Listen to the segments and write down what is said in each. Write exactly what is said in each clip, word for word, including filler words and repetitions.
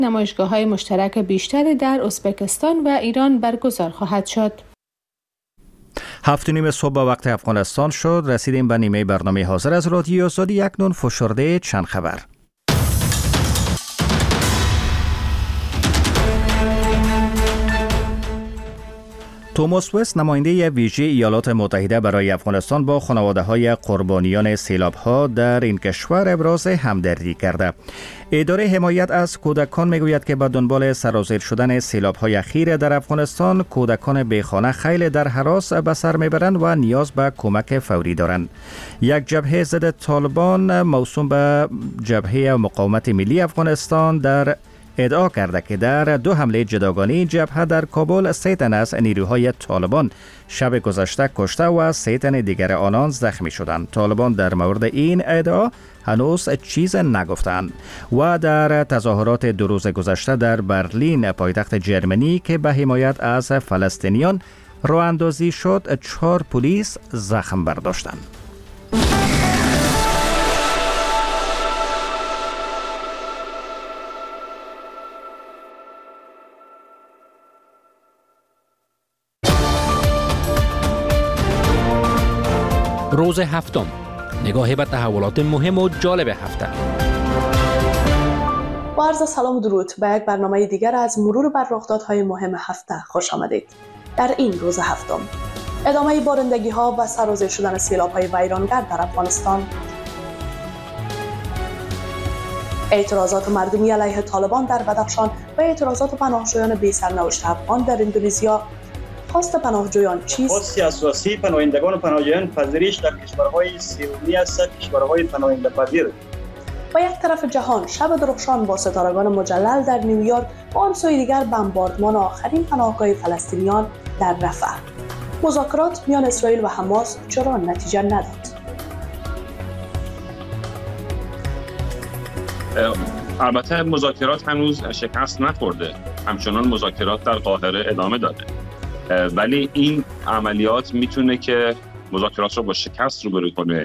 نمایشگاه‌های مشترک بیشتری در ازبکستان و ایران برگزار خواهد شد. هفت و نیم صبح وقت افغانستان شد. رسیدیم به نیمه برنامه حاضر از رادیو آزادی. اکنون فشرده چند خبر. توماس وست، نماینده ویژه ایالات متحده برای افغانستان، با خانواده‌های قربانیان سیلاب‌ها در این کشور ابراز همدردی کرده. اداره حمایت از کودکان میگوید که به دنبال سرازیر شدن سیلاب‌های اخیر در افغانستان، کودکان بیخانه خیلی در هراس به سر میبرند و نیاز به کمک فوری دارند. یک جبهه ضد طالبان موسوم به جبهه مقاومت ملی افغانستان در ادعا کرده که در دو حمله جداگانه جبهه در کابل سه تن از نیروهای طالبان شب گذشته کشته و سه تن دیگر آنان زخمی شدند. طالبان در مورد این ادعا هنوز چیز نگفتند. و در تظاهرات دو روز گذشته در برلین، پایتخت جرمنی، که به حمایت از فلسطینیان راه اندازی شد، چهار پلیس زخم برداشتند. روز هفتم، نگاهی به تحولات مهم و جالب هفته. با عرض سلام و درود به یک برنامه دیگر از مرور بر رخدادهای مهم هفته خوش آمدید. در این روز هفتم، ادامه بارندگی ها و سرازیر شدن سیلاب های ویرانگر در افغانستان، اعتراضات مردمی علیه طالبان در بدخشان و اعتراضات پناهجویان بی سرنوشت افغان در اندونزیا. خواست پناهجویان چیست؟ خواست اساسی پناهندگان و پناهجویان پذیرش در کشورهای سومی است، کشورهای پناهنده پذیر. و یک طرف جهان، شب درخشان با ستارگان مجلل در نیویورک و آن سوی دیگر بمباردمان آخرین پناهگاه فلسطینیان در رفح. مذاکرات میان اسرائیل و حماس چرا نتیجه نداد؟ البته مذاکرات هنوز شکست نخورده، همچنان مذاکرات در قاهره ادامه داره، ولی این عملیات میتونه که مذاکرات رو با شکست روبرو کنه.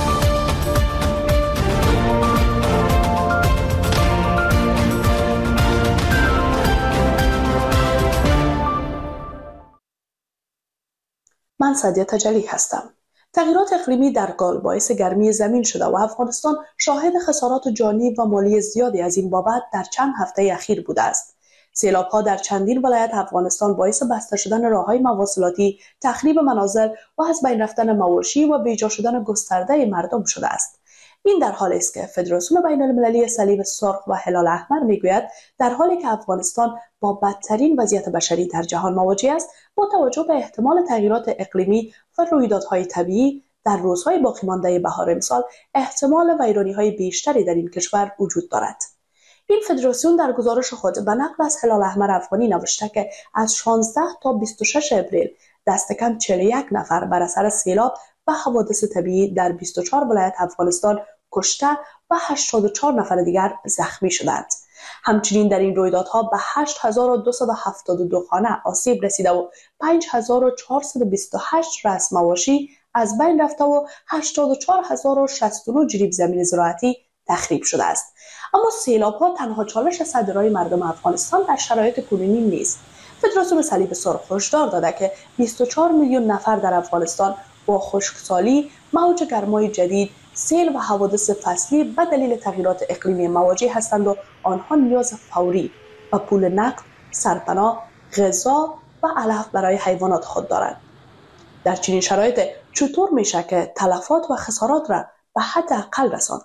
من سعدیه تجلی هستم. تغییرات اقلیمی در قال باعث گرمی زمین شده و افغانستان شاهد خسارات جانی و مالی زیادی از این بابت در چند هفته اخیر بوده است. سیلاب‌ها در چندین ولایت افغانستان باعث بسته شدن راه‌های مواصلاتی، تخریب منازل و از بین رفتن مواشی و بیجا شدن گسترده مردم شده است. این در حالی است که فدراسیون بین‌المللی صلیب سرخ و هلال احمر میگوید در حالی که افغانستان با بدترین وضعیت بشری در جهان مواجه است، با توجه به احتمال تغییرات اقلیمی و رویدادهای طبیعی در روزهای باقی مانده بهار امسال احتمال ویرانی‌های بیشتری در این کشور وجود دارد. این فدراسیون در گزارش خود به نقل از هلال احمر افغانی نوشته که از شانزده تا بیست و شش اپریل دست کم چهل و یک نفر بر اثر سیلاب و حوادث طبیعی در بیست و چهار ولایت افغانستان کشته و هشتاد و چهار نفر دیگر زخمی شدند. همچنین در این رویدادها به هشت هزار و دویست و هفتاد و دو خانه آسیب رسیده و پنج هزار و چهارصد و بیست و هشت رأس مواشی از بین رفته و هشتاد و چهار هزار و شصت و نه جریب زمین زراعتی تخریب شده است. اما سیلاب‌ها تنها چالش صدرای مردم افغانستان در شرایط کنونی نیست. فدراسیون صلیب سرخ هشدار داده که بیست و چهار میلیون نفر در افغانستان با خشکسالی، موج گرمای جدید، سیل و حوادث فصلی به دلیل تغییرات اقلیمی مواجه هستند و آنها نیاز فوری و پول نقد، سرپناه، غذا و علف برای حیوانات خود دارند. در چنین شرایط چطور میشه که تلفات و خسارات را به حد اقل رساند؟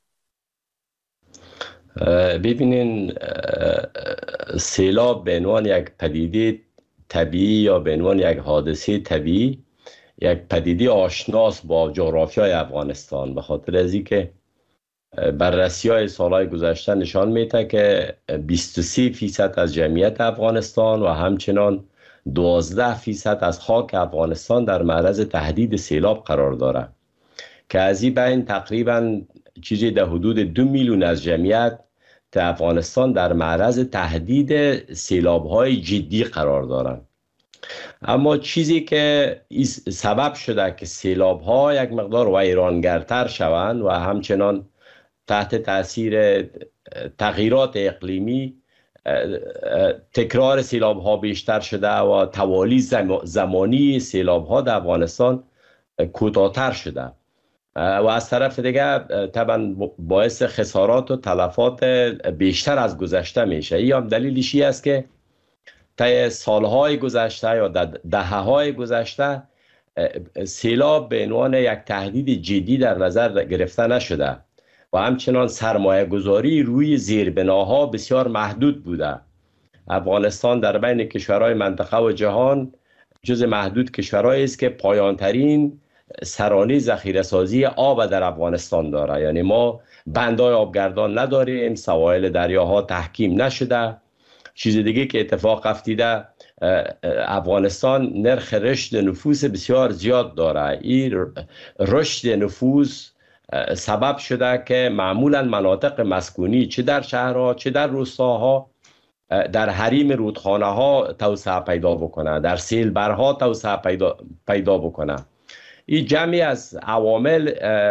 ببینین، سیلاب به عنوان یک پدیده طبیعی یا به عنوان یک حادثه طبیعی یک پدیده آشناس با جغرافیای افغانستان، به خاطر از اینکه بررسی‌های سالهای گذشته نشان میده که بیست و سه فیصد از جمعیت افغانستان و همچنان دوازده فیصد از خاک افغانستان در معرض تهدید سیلاب قرار داره که از این بین تقریباً چیزی در حدود دو میلیون از جمعیت افغانستان در معرض تهدید سیلاب‌های جدی قرار دارند. اما چیزی که سبب شده که سیلاب‌ها یک مقدار ویرانگرتر شوند و همچنان تحت تاثیر تغییرات اقلیمی تکرار سیلاب ها بیشتر شده و توالی زمانی سیلاب ها در افغانستان کوتاه‌تر شده و از طرف دیگه طبعا باعث خسارات و تلفات بیشتر از گذشته میشه. این هم دلیلش است که طی سالهای گذشته یا دهه‌های گذشته سیلاب به عنوان یک تهدید جدی در نظر گرفته نشده و همچنان سرمایه گذاری روی زیربناها بسیار محدود بوده. افغانستان در بین کشورهای منطقه و جهان جز محدود کشورهایی است که پایانترین سرانه ذخیره سازی آب در افغانستان داره. یعنی ما بندهای آبگردان نداریم، سواحل دریاها تحکیم نشده. چیز دیگه که اتفاق افتیده، افغانستان نرخ رشد نفوس بسیار زیاد داره. این رشد نفوس سبب شده که معمولا مناطق مسکونی چه در شهرها چه در روستاها در حریم رودخانه ها توسعه پیدا بکنه، در سیلبرها توسعه پیدا, پیدا بکنه. این جمعی از عوامل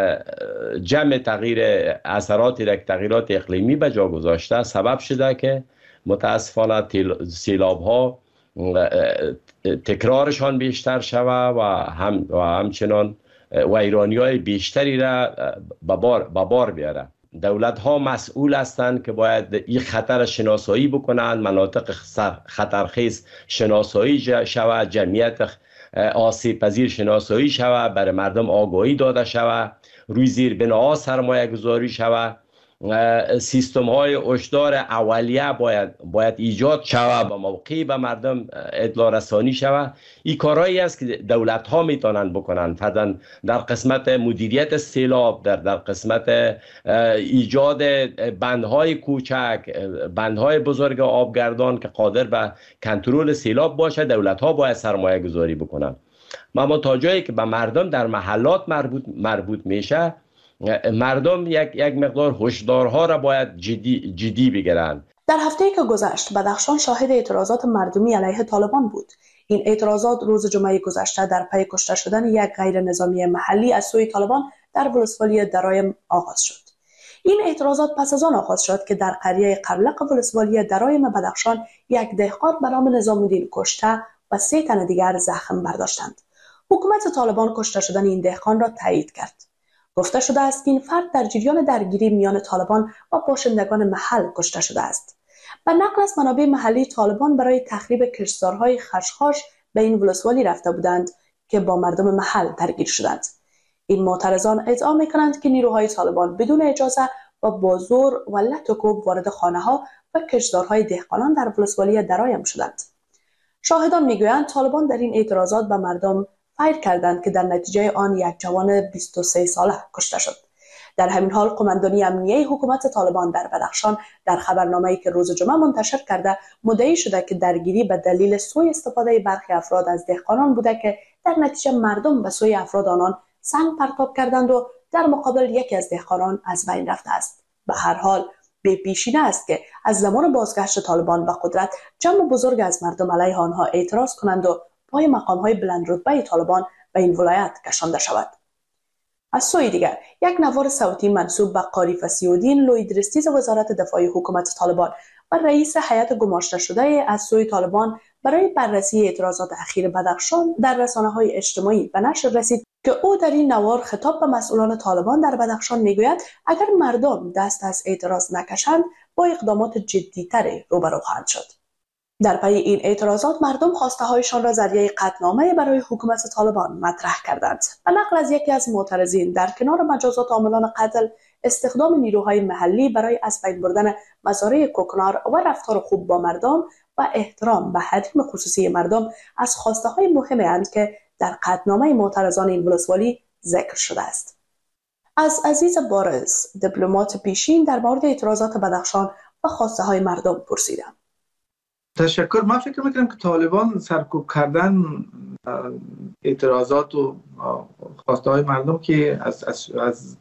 جمع تغییر اثرات تغییرات اقلیمی به جا گذاشته سبب شده که متاسفانه سیلاب ها تکرارشان بیشتر شود و هم و همچنان ویرانی های بیشتری را به بار, بار بیاره. دولت ها مسئول هستند که باید این خطر شناسایی بکنند، مناطق خطرخیز شناسایی شود، جمعیت آسیب پذیر شناسایی شود، برای مردم آگاهی داده شود، روی زیر بناها سرمایه گذاری شود، سیستم های هشدار اولیه باید باید ایجاد شود و موقعی به مردم اطلاع رسانی شود. این کارهایی است که دولت ها میتونن بکنن، فرضاً در قسمت مدیریت سیلاب، در در قسمت ایجاد بندهای کوچک، بندهای بزرگ آبگردان که قادر به کنترل سیلاب باشه، دولت ها باید سرمایه گذاری بکنن. اما تا جایی که به مردم در محلات مربوط مربوط میشه، مردم یک یک مقدار هشدارها را باید جدی جدی بگیرند. در هفته‌ای که گذشت بدخشان شاهد اعتراضات مردمی علیه طالبان بود. این اعتراضات روز جمعه گذشته در پی کشته شدن یک غیر نظامی محلی از سوی طالبان در ولسوالی درایم آغاز شد. این اعتراضات پس از آن آغاز شد که در قریه قبلق ولسوالی درایم بدخشان یک دهقان به نام نظام الدین کشته و سه تن دیگر زخم برداشتند. حکومت طالبان کشته شدن این دهقان را تایید کرد. گفته شده است که این فرد در جریان درگیری میان طالبان و باشندگان محل کشته شده است. به نقل از منابع محلی، طالبان برای تخریب کشتزارهای خشخاش به این ولسوالی رفته بودند که با مردم محل درگیر شدند. این معترضان ادعا می‌کنند که نیروهای طالبان بدون اجازه و با زور و لط و کوب وارد خانه‌ها و کشتزارهای دهقانان در ولسوالی درایم شدند. شاهدان میگویند طالبان در این اعتراضات به مردم فیر کردند که در نتیجه آن یک جوان بیست و سه ساله کشته شد. در همین حال قماندانی امنیه حکومت طالبان در بدخشان در خبرنامه‌ای که روز جمعه منتشر کرده مدعی شده که درگیری به دلیل سوء استفاده برخی افراد از دهقانان بوده که در نتیجه مردم به سوی افراد آنان سنگ پرتاب کردند و در مقابل یکی از دهقانان از بین رفته است. به هر حال به پیشینه است که از زمان بازگشت طالبان به قدرت جمع بزرگ از مردم علیه آنها اعتراض کنند و پای مقام‌های بلند رتبه طالبان به این ولایت کشانده شود. از سوی دیگر یک نوار صوتی منسوب به قاری فصیح‌الدین لویدرستیز وزارت دفاع حکومت طالبان و رئیس هیئت گماشته شده از سوی طالبان برای بررسی اعتراضات اخیر بدخشان در رسانه‌های اجتماعی به نشر رسید که او در این نوار خطاب به مسئولان طالبان در بدخشان میگوید اگر مردم دست از اعتراض نکشند با اقدامات جدی‌تری روبرو خواهند شد. در پی این اعتراضات مردم خواسته هایشان را ذریعه قطعنامه برای حکومت طالبان مطرح کردند. به نقل از یکی از معترضین، در کنار مجازات عاملان قتل، استخدام نیروهای محلی برای از بین بردن مزارع کوکنار و رفتار خوب با مردم و احترام به حریم خصوصی مردم از خواسته های مهمی اند که در قطعنامه معترضان این ولسوالی ذکر شده است. از عزیز بارز، دیپلمات پیشین، در مورد اعتراضات بدخشان و خواسته های مردم پرسیدم. تشکر. من فکر میکنم که طالبان سرکوب کردن اعتراضات و خواسته های مردم که از از از,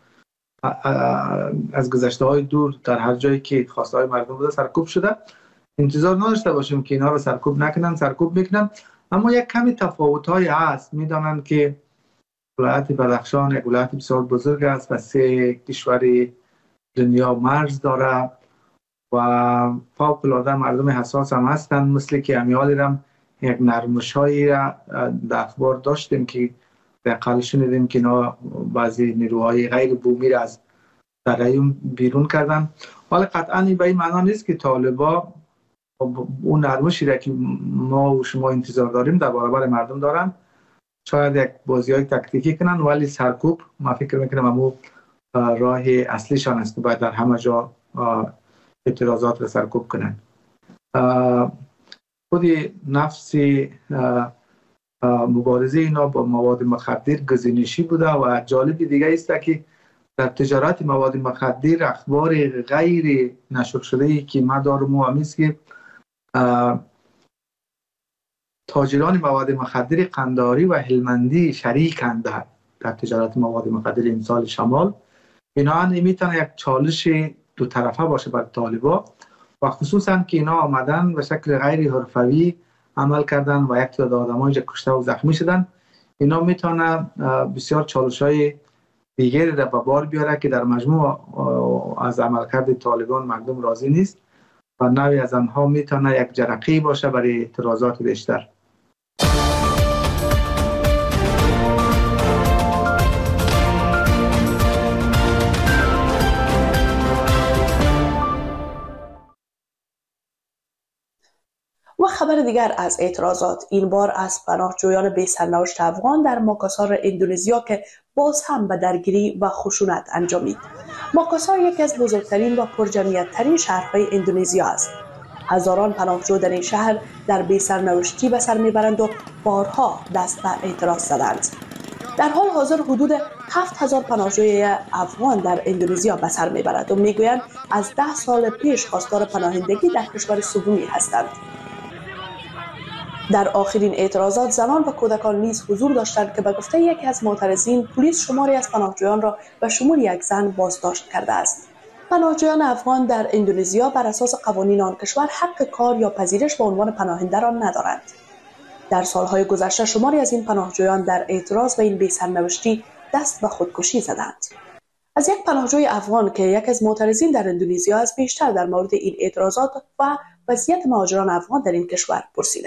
از گذشته های دور در هر جایی که خواسته های مردم بوده سرکوب شده، انتظار نداشته باشیم که اینا رو سرکوب نکنن. سرکوب میکنن، اما یک کمی تفاوت های هست. میدانند که ولایت بدخشان یک ولایت بسیار بزرگ است و سه کشور دنیا مرز داره و فوق العاده مردم حساس هم هستند. مثل که امیالی رم یک نرمش‌هایی را در اخبار داشتیم که اقل شنیدیم که اینا بعضی نیروهای غیر بومی را از ترایون بیرون کردن. ولی قطعا به این معنا نیست که طالبا اون نرمشی را که ما و شما انتظار داریم در برابر مردم دارن. شاید یک بازی‌های تاکتیکی کنن، ولی سرکوب ما فکر میکنم امو راه اصلیشان است که باید در همه جا اعتراضات را سرکوب کنن. خود نفس مبارزه اینا با مواد مخدر گزینشی بوده و جالب دیگه است که در تجارت مواد مخدر اخبار غیر نشر شده ای که ما دارم و همیست که تاجران مواد مخدر قنداری و هلمندی شریکند در, در تجارت مواد مخدر امسال شمال. اینا میتونه یک چالش دو طرفه باشه بر طالبا و خصوصا که اینا آمدن به شکل غیر حرفوی عمل کردن و یک تعداد آدمای کشته و زخمی شدن. اینا میتونه بسیار چالش‌های دیگری را به بار بیاره که در مجموع از عملکرد طالبان مردم راضی نیست و نوعی از آنها میتونه یک جرقه باشه برای اعتراضات بیشتر. و خبر دیگر از اعتراضات، این بار از پناهجویان بی سرنوشت افغان در ماکاسار اندونزیا که باز هم به درگیری و خشونت انجامید. ماکاسار یکی از بزرگترین و پرجمعیت ترین شهرهای اندونزیا است. هزاران پناهجو در این شهر در بی سرنوشتی به سر میبرند و بارها دست به اعتراض زدند. در حال حاضر حدود هفت هزار پناهجوی افغان در اندونزیا به سر میبرند و میگویند از ده سال پیش خواستار پناهندگی در کشور سومی هستند. در آخرین اعتراضات زنان و کودکان نیز حضور داشتند که به گفته یکی از معترضین پلیس شماری از پناهجویان را به شمول یک زن بازداشت کرده است. پناهجویان افغان در اندونزیا بر اساس قوانین آن کشور حق کار یا پذیرش به عنوان پناهنده را ندارند. در سالهای گذشته شماری از این پناهجویان در اعتراض به این بی‌سرنوشتی دست به خودکشی زدند. از یک پناهجوی افغان که یکی از معترضین در اندونزیا است بیشتر در مورد این اعتراضات و وضعیت مهاجران افغان در این کشور پرسیدم.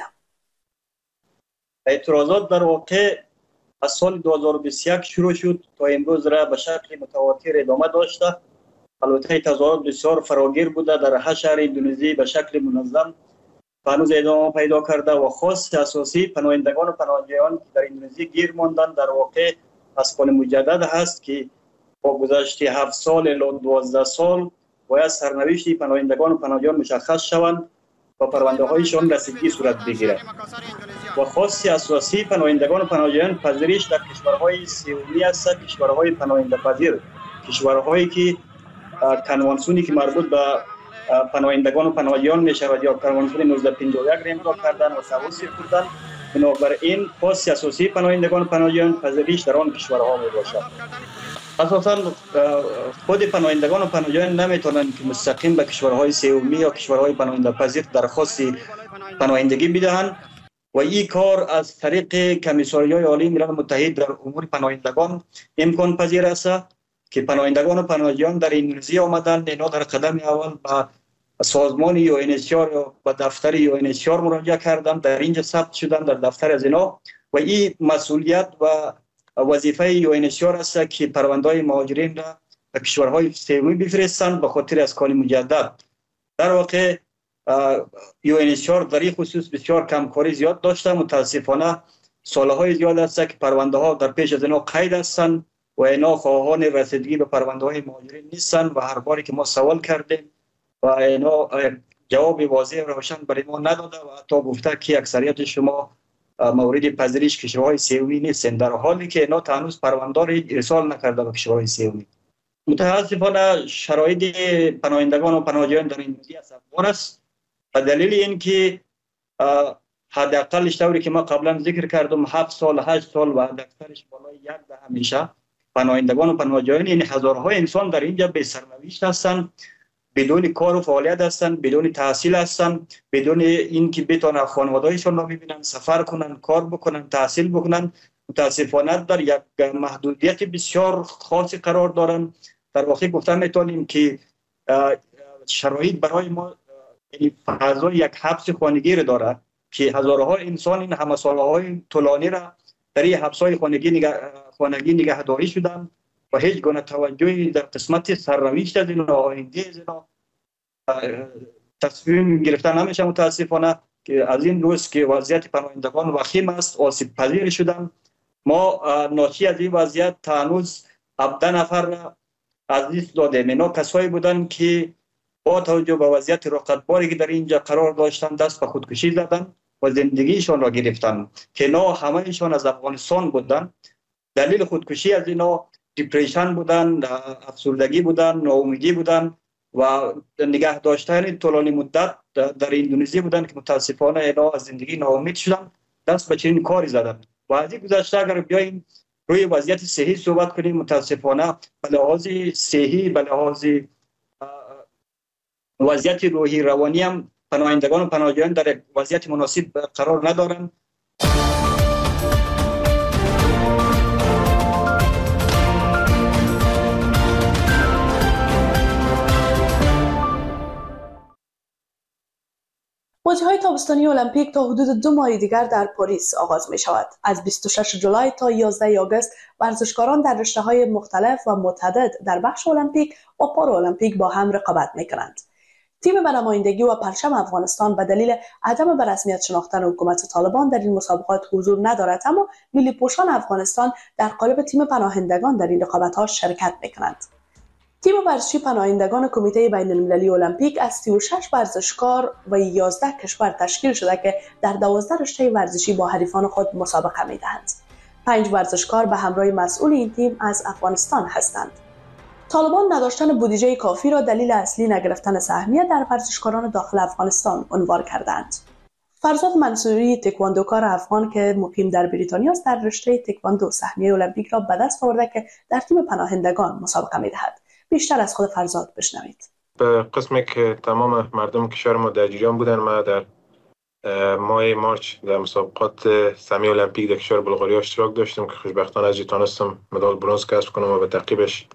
اعتراضات در واقع از سال دو هزار و بیست و یک شروع شد تا امروز را به شکل متواتر ادامه داشته. البته تظاهرات بسیار فراگیر بوده در هر شهر اندونزی به شکل منظم هنوز ادامه پیدا کرده و خاص اساسی پناهندگان و پناهجویان که در اندونزی گیر ماندن در واقع از قانون مجدد هست که با گذشت هفت سال الی دوازده سال باید سرنوشت پناهندگان و پناهجویان مشخص شوند و پرونده هایشان رسیدگی صورت بگیرد. و خاص اساسی پناهندگان و پناهجویان پذیرش در کشورهای سومی است، کشورهای پناهنده پذیر، کشورهایی که کنوانسیونی که مربوط به پناهندگان و پناهجویان میشود یا کنوانسیون نوزده پنجاه و یک را امضا کردن و توصیه کردن. بنابراین خاص اساسی پناهندگان و پناهجویان پذیرش در آن کشورها می باشد. اساساً خود پناهندگان و پناهجویان نمیتونند که مستقیم به کشورهای سومی یا کشورهای پناهنده پذیر درخواست پناهندگی بدهند و این کار از طریق کمیساریای عالی ملل متحد در امور پناهندگان امکان پذیر است که پناهندگان و پناهجویان در اندونزی آمدند. اینا در قدم اول به سازمان یو ان اچ سی آر یا به دفتر یو ان اچ سی آر مراجعه کردند، در اینجا ثبت شدند در دفتر از اینا و این مسئولیت و وظیفه یو ان اچ سی آر است که پرونده‌های مهاجرین را به کشورهای سومی بفرستند به خاطر از کار مجدد. در واقع یو ان اچ سی آر در این خصوص بسیار کمکاری زیاد داشته. متاسفانه سالهای زیاد است که پرونده ها در پیش از اینا قید هستند و اینا خواهان رسیدگی به پرونده های مهاجرین نیستند و هر باری که ما سوال کردیم و اینا جواب واضح و روشن برای ما نداده و حتی گفته که اکثریت شما مورد پذیرش کشورهای سومی نیستند، در حالی که اینا هنوز پرونده را ارسال نکرده به کشورهای سومی. متاسفانه شرایط پناهندگان و پناهجویان در اندونزی افغان است به دلیل اینکه حداقل طوری که ما قبلا ذکر کردم هفت سال هشت سال و اکثرش بالای یک دهه میشه پناهندگان و پناهجویان این هزارها انسان در اینجا به سرنوشت هستند، بدون کار و فعالیت هستند، بدون تحصیل هستند، بدون اینکه بتونن خانواده‌هایشون رو ببینن، سفر کنن، کار بکنن، تحصیل بکنن. متاسفانه در یک محدودیت بسیار خاصی قرار دارن. در واقع گفتم میتونیم که شرایط برای ما یعنی فضای یک حبس خانگی داره که هزارها انسان این همه سالهای طولانی را در این حبس‌های خانگی نگه خانگی نگهداری شدن و هیچ گونه توجهی در قسمت سرنوشت از اینا آینده از اینا تصمیم گرفتن نمیشه. متاسفانه که از این روز که وضعیت پناهندگان وخیم است، آسیب پذیر شدن. ما ناشی از این وضعیت تا هنوز هفده نفر از دست دادیم. اینا کسایی بودن که با توجه به وضعیت رقتباری که در اینجا قرار داشتن دست به خودکشی زدن و زندگیشان را گرفتن که اینا همهشان از افغانستان بودن. دلیل خودکشی از اینا دیپریشن بودن، افسردگی بودن، ناامیدی بودن و نگه داشتن طولانی مدت در اندونزی بودن که متاسفانه اینا از زندگی ناامید شدن، دست به چنین کاری زدن. و از این گذشته اگر بیاییم روی وضعیت صحی صحبت کنیم، متاسفانه به لحاظ صحی، به لحاظ وضعیت روحی روانی هم پناهندگان و پناهجویان در وضعیت مناسب قرار ندارند. بازی‌های تابستانی المپیک تا حدود دو ماه دیگر در پاریس آغاز می شود. از بیست و شش جولای تا یازده آگوست ورزشکاران در رشته‌های مختلف و متعدد در بخش المپیک و پارالمپیک با هم رقابت می کنند. تیم به نمایندگی و پرچم افغانستان به دلیل عدم به رسمیت شناختن حکومت طالبان در این مسابقات حضور ندارد، اما ملی پوشان افغانستان در قالب تیم پناهندگان در این رقابت‌ها شرکت می کنند. تیم ورزشی پناهندگان کمیته بین‌المللی المپیک از سی و شش ورزشکار و یازده کشور تشکیل شده که در دوازده رشته ورزشی با حریفان خود مسابقه می‌دهند. پنج ورزشکار به همراه مسئول این تیم از افغانستان هستند. طالبان نداشتن بودجه کافی را دلیل اصلی نگرفتن سهمیه در ورزشکاران داخل افغانستان عنوان کردند. فرزاد منصوری تکواندوکار افغان که مقیم در بریتانیا است در رشته تکواندو سهمیه المپیک را به دست آورده که در تیم پناهندگان مسابقه می‌دهد. بیشتر از خود فرزاد بشنوید. به قسمی که تمام مردم کشور ما در جریان بودن، ما در ماه مارچ در مسابقات سهمیه المپیک در کشور بلغاریا اشتراک داشتم که خوشبختانه از تونستم مدال برنز کسب کنم و به تعقیبش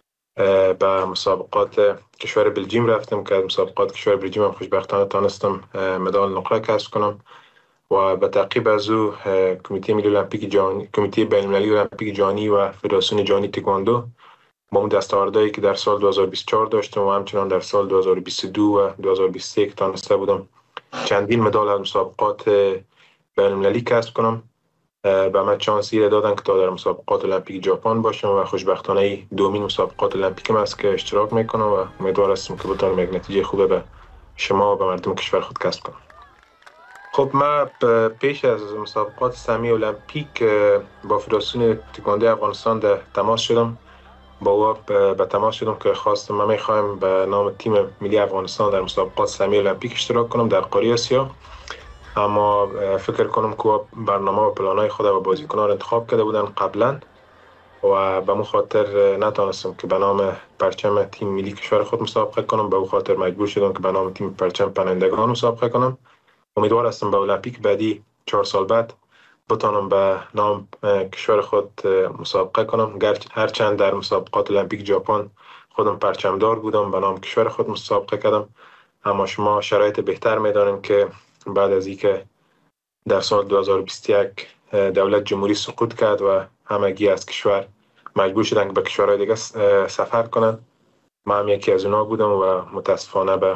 به مسابقات کشور بلژیم رفتم که از مسابقات کشور بلژیم هم خوشبختانه تونستم مدال نقره کسب کنم و به تعقیب از او کمیته ملی المپیک جهانی، کمیته بین‌المللی المپیک جهانی و فدراسیون جهانی تکواندو با اون دستاوردهایی که در سال دو هزار و بیست و چهار داشتم و همچنان در سال دو هزار و بیست و دو و دو هزار و بیست و یک تانسته بودم چندین مدال از مسابقات بین‌المللی کسب کنم. به من چانسی را دادن که تا در مسابقات المپیک ژاپن باشم و خوشبختانه دومین مسابقات المپیکم است که اشتراک میکنم و امیدوار هستم که بتونم یک نتیجه خوبه به شما و به مردم کشور خود کسب کنم. خب من پیش از مسابقات سهمیه المپیک با فدراسیون تکواندو افغانستان در تماس شدم. با او به تماس شدم که خواستم من میخوایم به نام تیم ملی افغانستان در مسابقات سهمیه المپیک اشتراک کنم در قاره آسیا، اما فکر کنم که برنامه و پلانای خود و بازیکنان انتخاب کرده بودن قبلا و به مو خاطر نتونستم که به نام پرچم تیم ملی کشور خود مسابقه کنم. به او خاطر مجبور شدم که به نام تیم پرچم پناهندگان مسابقه کنم. امیدوار هستم به المپیک بعدی چهار سال بعد بتونم به نام کشور خود مسابقه کنم. هرچند در مسابقات المپیک ژاپن خودم پرچمدار بودم، به نام کشور خود مسابقه کردم، اما شما شرایط بهتر میدانیم که بعد از اینکه در سال دو هزار و بیست و یک دولت جمهوری سقوط کرد و همگی از کشور مجبور شدن که به کشورهای دیگه سفر کنن، من هم یکی از اونا بودم و متاسفانه به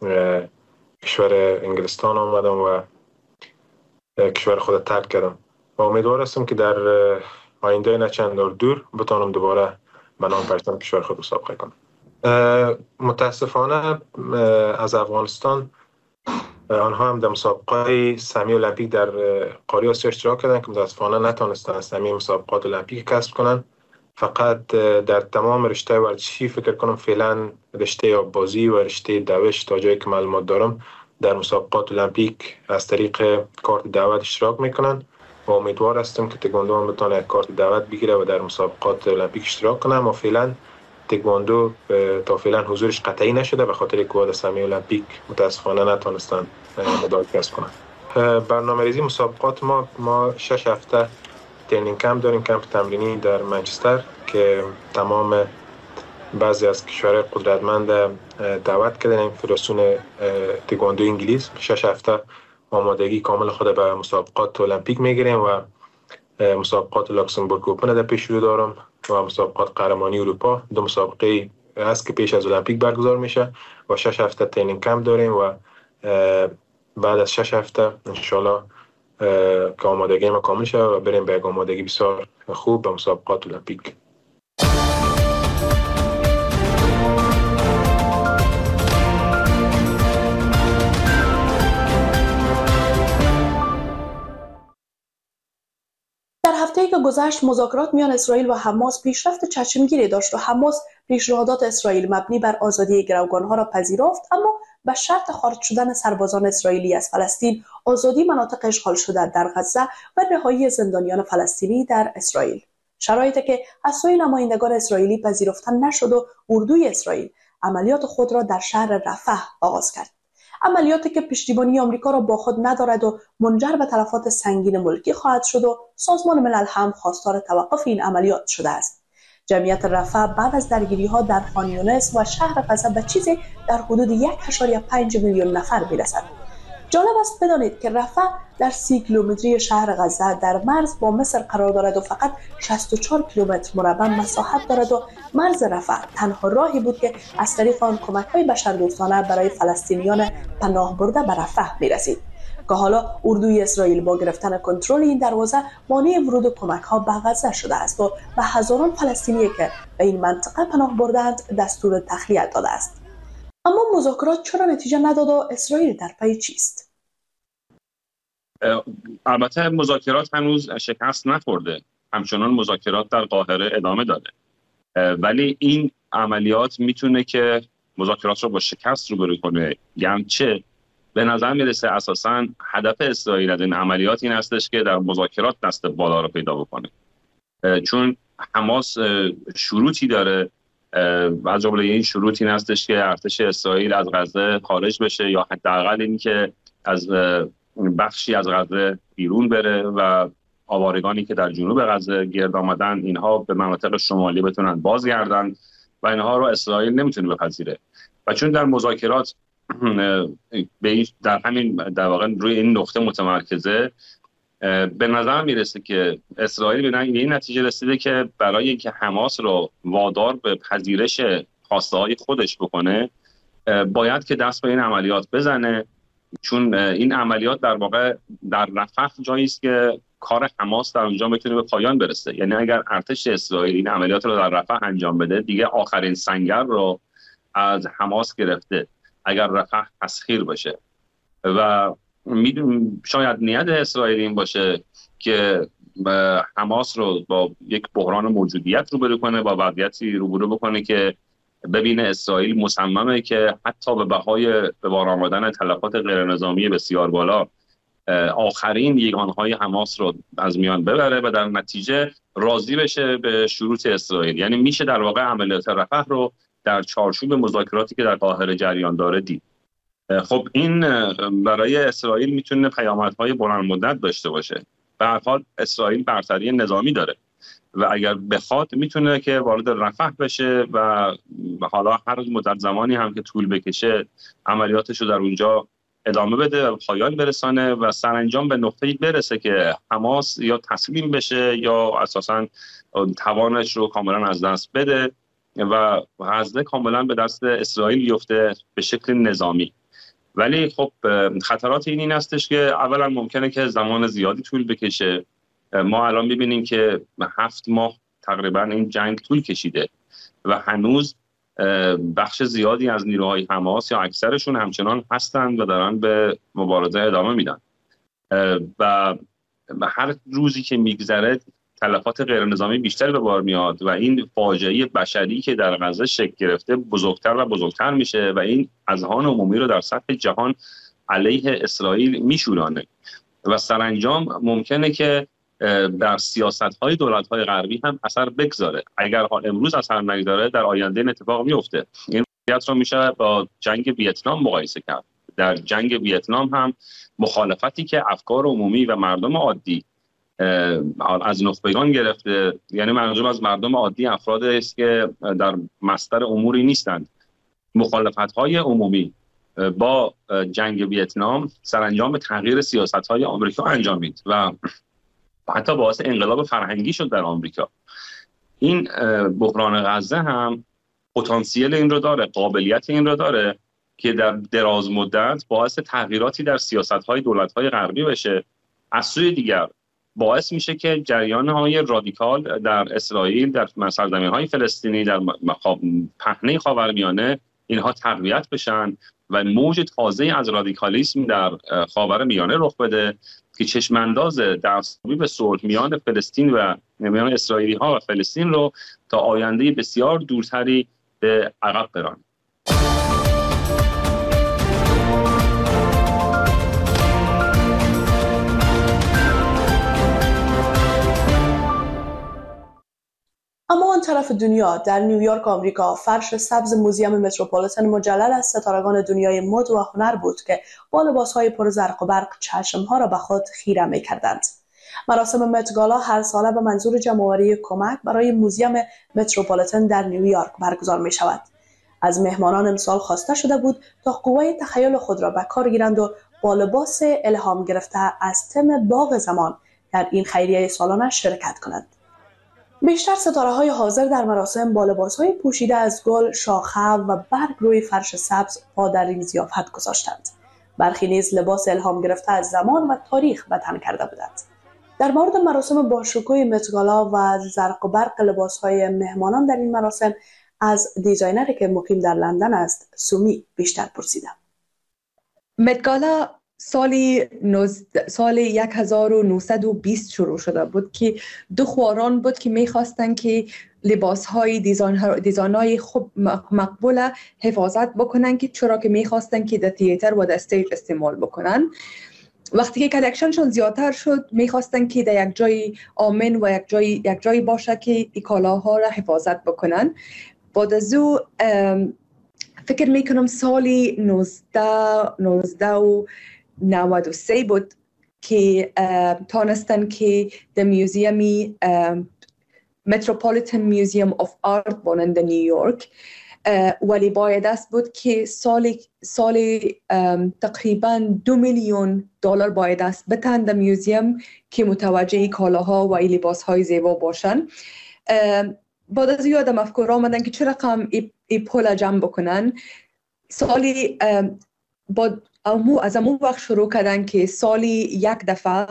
کشور انگلستان آمدم و کشور خود ترک کردم و امیدوار هستم که در آینده نه چند دور بتونم دوباره به نام پرچم کشور خود مسابقه کنم. متاسفانه از افغانستان آنها هم در مسابقات سهمیه المپیک در قاره آسیا اشتراک کردند که متاسفانه نتونستند سهمیه مسابقات المپیک کسب کنند. فقط در تمام رشته ورزشی فکر کنم فعلا رشته آببازی و رشته دوش تا جایی که معلومات دارم در مسابقات المپیک از طریق کارت دعوت اشتراک میکنن و امیدوار هستم که تکواندو هم بتونه کارت دعوت بگیره و در مسابقات المپیک اشتراک کنه. اما فعلا تکواندو تا فعلا حضورش قطعی نشده به خاطر که در سهمیه المپیک متاسفانه نتونستن مدال کسب کنن. برنامه‌ریزی مسابقات ما ما شش هفته ترینینگ کمپ داریم، کمپ تمرینی در منچستر که تمام بعضی از کشورهای قدرتمند دعوت کردن فدراسیون تکواندو انگلیس. شش هفته آمادگی کامل خود به مسابقات المپیک میگیریم و مسابقات لوکسمبورگ اوپن در پیش رو دارم و مسابقات قهرمانی اروپا، دو مسابقه است که پیش از المپیک برگزار میشه و شش هفته ترینینگ کمپ داریم و بعد از شش هفته انشالله که آمادگی ما کامل شد و بریم به آمادگی بسیار خوب به مسابقات المپیک. در هفته‌ای که گذشت مذاکرات میان اسرائیل و حماس پیشرفت چشمگیری داشت و حماس پیشنهادات اسرائیل مبنی بر آزادی گروگانها را پذیرفت، اما به شرط خارج شدن سربازان اسرائیلی از فلسطین، آزادی مناطق اشغال شده در غزه و رهایی زندانیان فلسطینی در اسرائیل. شرایطی که از سوی نمایندگان اسرائیلی پذیرفته نشد و اردوی اسرائیل عملیات خود را در شهر رفح آغاز کرد. عملیاتی که پشتیبانی آمریکا را با خود ندارد و منجر به تلفات سنگین ملکی خواهد شد و سازمان ملل هم خواستار توقف این عملیات شده است. جمعیت رفح بعد از درگیری‌ها در خان یونس و شهر غزه به چیزی در حدود یک و پنج میلیون نفر میرسد. جالب است بدانید که رفح در سی کیلومتری شهر غزه در مرز با مصر قرار دارد و فقط شصت و چهار کیلومتر مربع مساحت دارد و مرز رفح تنها راهی بود که از طریق آن کمک‌های بشردوستانه برای فلسطینیان پناه برده به رفح می‌رسید که حالا اردوی اسرائیل با گرفتن کنترل این دروازه مانع ورود کمک‌ها به غزه شده است و به هزاران فلسطینی که به این منطقه پناه بردند دستور تخلیه داده است. اما مذاکرات چرا نتیجه نداد و اسرائیل در پی چیست؟ البته مذاکرات هنوز شکست نخورده، همچنان مذاکرات در قاهره ادامه داره، ولی این عملیات میتونه که مذاکرات رو با شکست روبرو کنه. گرچه به نظر میرسه اساساً هدف اسرائیل از این عملیات این هستش که در مذاکرات دست بالا رو پیدا بکنه، چون حماس شروطی داره و از جمله این شروط این هستش که ارتش اسرائیل از غزه خارج بشه یا حداقل این که از بخشی از غزه بیرون بره و آوارگانی که در جنوب غزه گرد آمدن اینها به مناطق شمالی بتونن بازگردن و اینها رو اسرائیل نمیتونه بپذیره. و چون در مذاکرات به در همین در واقع روی این نقطه متمرکزه، به نظر میرسه که اسرائیل به این نتیجه رسیده که برای اینکه حماس رو وادار به پذیرش خواسته های خودش بکنه باید که دست به این عملیات بزنه، چون این عملیات در واقع در رفح جایی است که کار حماس در اونجا بتونه به پایان برسه. یعنی اگر ارتش اسرائیل این عملیات رو در رفح انجام بده دیگه آخرین سنگر رو از حماس گرفته اگر رفح تسخیر بشه. و میدونم شاید نیت اسرائیل این باشه که حماس رو با یک بحران موجودیت روبرو کنه، با وضعیتی روبرو بکنه که ببینه اسرائیل مصممه که حتی به بهای به بار آمدن تلفات غیرنظامی بسیار بالا آخرین یگانهای حماس رو از میان ببره و در نتیجه راضی بشه به شروط اسرائیل. یعنی میشه در واقع عملیات رفح رو در چارچوب مذاکراتی که در قاهره جریان داره دید. خب این برای اسرائیل میتونه پیامدهای بلند مدت داشته باشه. به هر حال اسرائیل برتری نظامی داره و اگر بخواد میتونه که وارد رفح بشه و حالا هر مدت زمانی هم که طول بکشه عملیاتش رو در اونجا ادامه بده و پایان برسانه و سرانجام به نقطه‌ای برسه که حماس یا تسلیم بشه یا اساساً توانش رو کاملا از دست بده و غزه کاملا به دست اسرائیل بیفته به شکل نظامی. ولی خب خطرات این این هستش که اولا ممکنه که زمان زیادی طول بکشه. ما الان می‌بینیم که هفت ماه تقریبا این جنگ طول کشیده و هنوز بخش زیادی از نیروهای حماس یا اکثرشون همچنان هستند و دارن به مبارزه ادامه میدن و هر روزی که میگذره تلفات غیرنظامی بیشتر به بار میاد و این فاجعه بشری که در غزه شکل گرفته بزرگتر و بزرگتر میشه و این اذهان عمومی رو در سطح جهان علیه اسرائیل میشورانه و سرانجام ممکنه که در سیاست‌های دولت‌های غربی هم اثر بگذاره. اگر امروز اثر نگذاره در آینده این اتفاق میفته. این وضعیت رو میشه با جنگ ویتنام مقایسه کرد. در جنگ ویتنام هم مخالفتی که افکار عمومی و مردم عادی از نخبگان گرفته، یعنی منظورم از مردم عادی افرادی است که در مصدر اموری نیستند. مخالفت‌های عمومی با جنگ ویتنام سرانجام به تغییر سیاست‌های آمریکا انجامید و حتی باعث انقلاب فرهنگی شد در آمریکا. این بحران غزه هم پتانسیل این رو داره، قابلیت این رو داره که در دراز مدت باعث تغییراتی در سیاست‌های دولت‌های غربی بشه. از سوی دیگر باعث میشه که جریان‌های رادیکال در اسرائیل، در سرزمین‌های فلسطینی، در پهنه خاورمیانه اینها تقویت بشن و موج تازه از رادیکالیسم در خاورمیانه رخ بده که چشمانداز دستیابی به صلح میان فلسطین و میان اسرائیلی‌ها و فلسطین رو تا آینده بسیار دورتری به عقب برانه. اما آن طرف دنیا، در نیویورک آمریکا، فرش سبز موزیم متروپولیتن مجلل از ستارگان دنیای مد و هنر بود که با لباس‌های پر زرق و برق چشم‌ها را به خود خیره می‌کردند. مراسم مت گالا هر ساله به منظور جمع‌آوری کمک برای موزیم متروپولیتن در نیویورک برگزار می‌شود. از مهمانان امسال خواسته شده بود تا قوه تخیل خود را به کار گیرند و با لباس الهام گرفته از تم باغ زمان در این خیریه سالانه شرکت کنند. بیشتر ستاره‌های حاضر در مراسم با لباس‌های پوشیده از گل، شاخه و برگ روی فرش سبز پا در این ضیافت گذاشتند. برخی نیز لباس الهام گرفته از زمان و تاریخ به تن کرده بودند. در مورد مراسم باشکوه مت گالا و زرق و برق لباس‌های مهمانان در این مراسم از دیزاینری که مقیم در لندن است، سومی، بیشتر پرسیدم. مت گالا سالی سال هزار و نهصد و بیست شروع شده بود که دو خواران بود که میخواستن که لباس‌های دیزاین‌های خوب مقبول حفاظت بکنن، که چرا که میخواستن که در تئاتر و در استیج استعمال بکنن. وقتی که کلکشنشون زیادتر شد میخواستن که در یک جای آمن و یک جای یک جایی باشه که این کالاها را حفاظت بکنن. بعد از او فکر میکنم سالی نوزده و نود و سه بود که تانستن که در میوزیمی متروپولیتن میوزیم آف آرت بانند در نیویورک، ولی باید است بود که سالی سالی تقریبا دو میلیون دلار باید است بتن در میوزیم که متوجه کالاها و لباسهای زیبا باشن. بعد از یادم افکار آمدن که چه رقم ای پول جمع بکنن. سالی با امو از امو وقت شروع کردن که سالی یک دفعه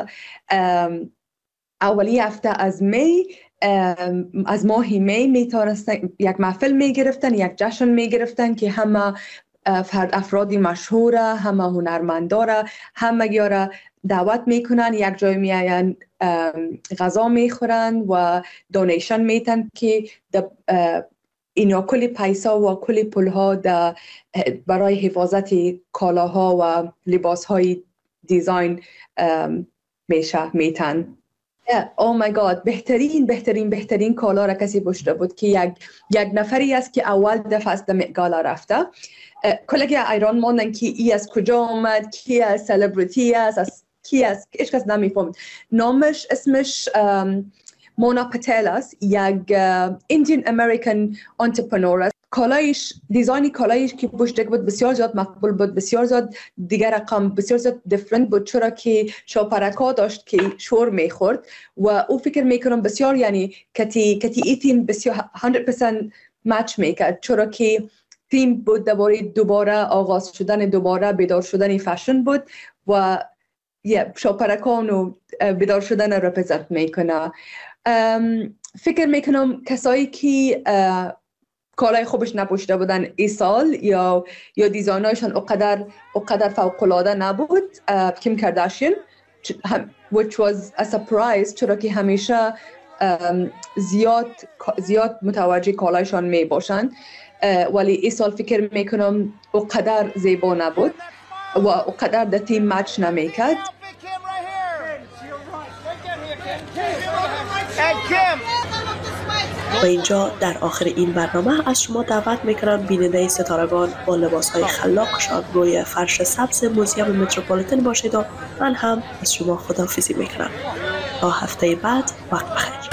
اولی هفته از می از ماه می میتونستن یک محفل میگرفتن، یک جشن میگرفتن که همه فرد افرادی مشهوره، همه هنرمنداره، همه گیاره دعوت میکنن، یک جای میاین غذا میخورن و دونیشن میتن که اینا کلی پیسا و کلی پولها برای حفاظت کالاها و لباسهای دیزاین میشه میتن. او مای گاد، بهترین بهترین بهترین کالا را کسی پشت بود که یک یک نفری است که اول دفعه از گالا رفته. کلگی ایران ماندن که ای از کجا آمد، کی از سلبریتی است، از کی است، هیچ کس نمیفهمد. نامش اسمش مونا پتل است، یک ایندین امریکن انترپرنور است. کالایش دیزاینی کالایش که پشت بود بسیار زیاد مقبول بود، بسیار زیاد دیگر رقم بسیار زیاد دیفرنت بود، چرا که شاپرکا داشت که شور میخورد و او فکر میکنم بسیار یعنی کتی کتی ای تیم بسیار صد درصد مچ میکرد، چرا که تیم بود درباره دوباره آغاز شدن، دوباره بیدار شدن فشن بود و یه شاپرکان و بیدار شدن رپرزنت میکنه. فکر میکنم کسایی که کالای خوبش نپوشیده بودن ای سال یا یا دیزاینایشان اقدر اقدر فوق العاده نبود. کیم کارداشیان which was a surprise، چرا که همیشه زیاد زیاد متوجه کالایشان می باشند، ولی ای سال فکر میکنم اقدر زیبا نبود و اقدر در تیم مچ نمیکرد. و اینجا در آخر این برنامه از شما دعوت میکنم بیننده ستارگان با لباسهای خلاقشان روی فرش سبز موزیم متروپولیتن باشید و من هم از شما خداحافظی میکنم. تا هفته بعد وقت بخیر.